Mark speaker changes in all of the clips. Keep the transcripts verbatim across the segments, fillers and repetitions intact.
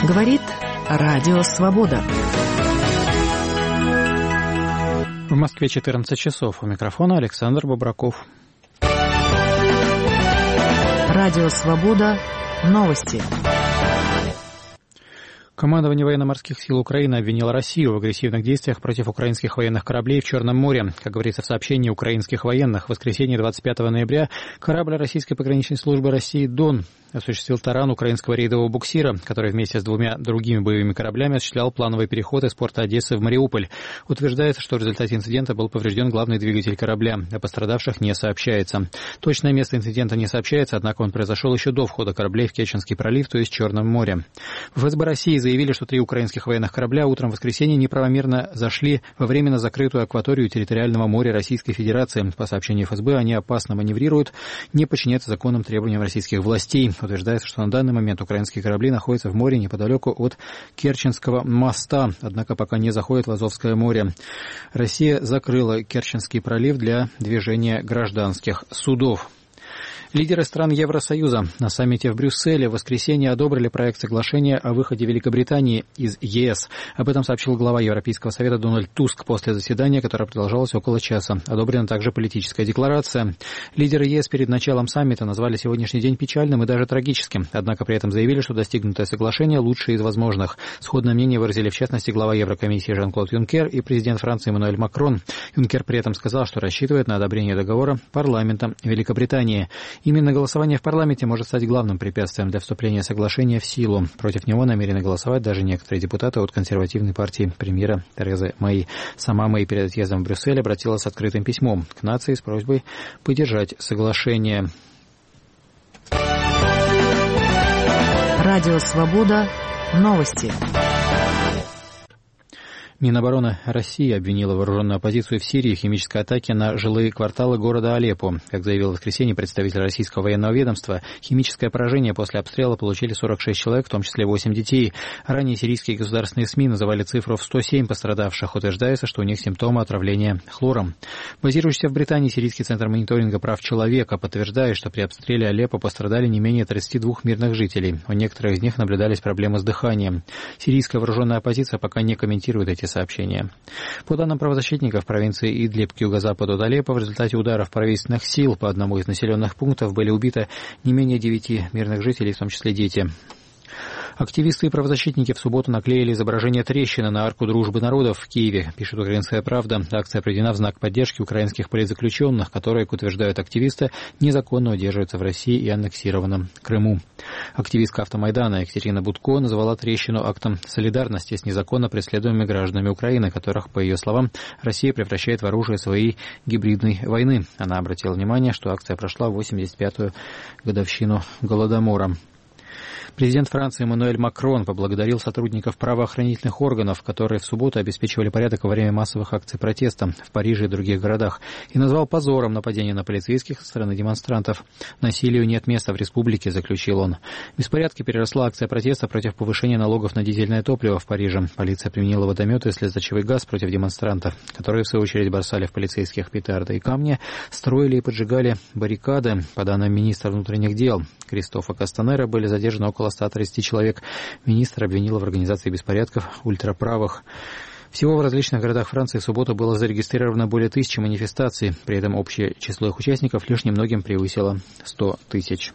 Speaker 1: Говорит Радио Свобода.
Speaker 2: В Москве четырнадцать часов. У микрофона Александр Бобраков.
Speaker 1: Радио Свобода. Новости.
Speaker 2: Командование военно-морских сил Украины обвинило Россию в агрессивных действиях против украинских военных кораблей в Черном море. Как говорится в сообщении украинских военных, в воскресенье двадцать пятого ноября корабль российской пограничной службы России «Дон» осуществил таран украинского рейдового буксира, который вместе с двумя другими боевыми кораблями осуществлял плановый переход из порта Одессы в Мариуполь. Утверждается, что в результате инцидента был поврежден главный двигатель корабля. О пострадавших не сообщается. Точное место инцидента не сообщается, однако он произошел еще до входа кораблей в Керченский пролив, то есть в Черном море. В эф эс бэ России заявили, что три украинских военных корабля утром в воскресенье неправомерно зашли во временно закрытую акваторию территориального моря Российской Федерации. По сообщению эф эс бэ, они опасно маневрируют, не подчиняются законным требованиям российских властей. Утверждается, что на данный момент украинские корабли находятся в море неподалеку от Керченского моста, однако пока не заходят в Азовское море. Россия закрыла Керченский пролив для движения гражданских судов. Лидеры стран Евросоюза на саммите в Брюсселе в воскресенье одобрили проект соглашения о выходе Великобритании из е эс. Об этом сообщил глава Европейского совета Дональд Туск после заседания, которое продолжалось около часа. Одобрена также политическая декларация. Лидеры е эс перед началом саммита назвали сегодняшний день печальным и даже трагическим. Однако при этом заявили, что достигнутое соглашение лучшее из возможных. Сходное мнение выразили в частности глава Еврокомиссии Жан-Клод Юнкер и президент Франции Эммануэль Макрон. Юнкер при этом сказал, что рассчитывает на одобрение договора парламента Великобритании. Именно голосование в парламенте может стать главным препятствием для вступления соглашения в силу. Против него намерены голосовать даже некоторые депутаты от консервативной партии премьера Терезы Мэй. Сама Мэй перед отъездом в Брюссель обратилась с открытым письмом к нации с просьбой поддержать соглашение.
Speaker 1: Радио Свобода. Новости.
Speaker 2: Минобороны России обвинила вооруженную оппозицию в Сирии в химической атаке на жилые кварталы города Алеппо. Как заявил в воскресенье представитель российского военного ведомства, химическое поражение после обстрела получили сорок шесть человек, в том числе восемь детей. Ранее сирийские государственные СМИ называли цифру в сто семь пострадавших. Утверждается, что у них симптомы отравления хлором. Базирующийся в Британии Сирийский центр мониторинга прав человека подтверждает, что при обстреле Алеппо пострадали не менее тридцати двух мирных жителей. У некоторых из них наблюдались проблемы с дыханием. Сирийская вооруженная оппозиция пока не комментирует эти сообщения. По данным правозащитников, в провинции Идлиб к юго-западу от Алеппо в результате ударов правительственных сил по одному из населенных пунктов были убиты не менее девяти мирных жителей, в том числе дети. Активисты и правозащитники в субботу наклеили изображение трещины на арку дружбы народов в Киеве, пишет «Украинская правда». Акция проведена в знак поддержки украинских политзаключенных, которые, как утверждают активисты, незаконно удерживаются в России и аннексированном Крыму. Активистка Автомайдана Екатерина Будко назвала трещину актом солидарности с незаконно преследуемыми гражданами Украины, которых, по ее словам, Россия превращает в оружие своей гибридной войны. Она обратила внимание, что акция прошла в восемьдесят пятую годовщину Голодомора. Президент Франции Эммануэль Макрон поблагодарил сотрудников правоохранительных органов, которые в субботу обеспечивали порядок во время массовых акций протеста в Париже и других городах, и назвал позором нападение на полицейских со стороны демонстрантов. «Насилию нет места в республике», — заключил он. В беспорядки переросла акция протеста против повышения налогов на дизельное топливо в Париже. Полиция применила водометы и слезоточивый газ против демонстрантов, которые, в свою очередь, бросали в полицейских петарды и камни, строили и поджигали баррикады. По данным министра внутренних дел Кристофа Кастанера, были задержаны около ста тридцати человек. Министр обвинил в организации беспорядков ультраправых. Всего в различных городах Франции в субботу было зарегистрировано более тысячи манифестаций. При этом общее число их участников лишь немногим превысило сто тысяч.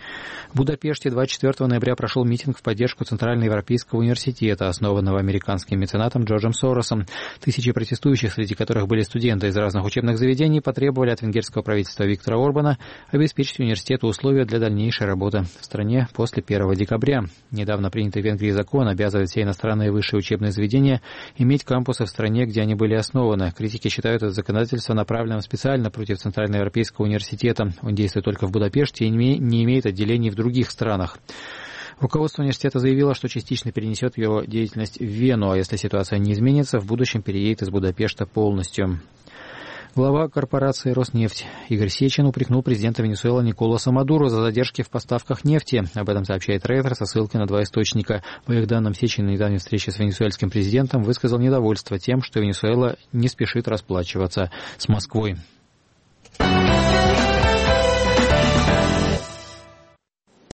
Speaker 2: В Будапеште двадцать четвёртого ноября прошел митинг в поддержку Центральноевропейского университета, основанного американским меценатом Джорджем Соросом. Тысячи протестующих, среди которых были студенты из разных учебных заведений, потребовали от венгерского правительства Виктора Орбана обеспечить университету условия для дальнейшей работы в стране после первого декабря. Недавно принятый в Венгрии закон обязывает все иностранные высшие учебные заведения иметь кампусы в стране, где они были основаны. Критики считают это законодательство направленным специально против Центральноевропейского университета. Он действует только в Будапеште и не имеет отделений в других странах. Руководство университета заявило, что частично перенесет его деятельность в Вену, а если ситуация не изменится, в будущем переедет из Будапешта полностью. Глава корпорации «Роснефть» Игорь Сечин упрекнул президента Венесуэлы Николаса Мадуро за задержки в поставках нефти. Об этом сообщает Рейтер со ссылкой на два источника. По их данным, Сечин на недавней встрече с венесуэльским президентом высказал недовольство тем, что Венесуэла не спешит расплачиваться с Москвой.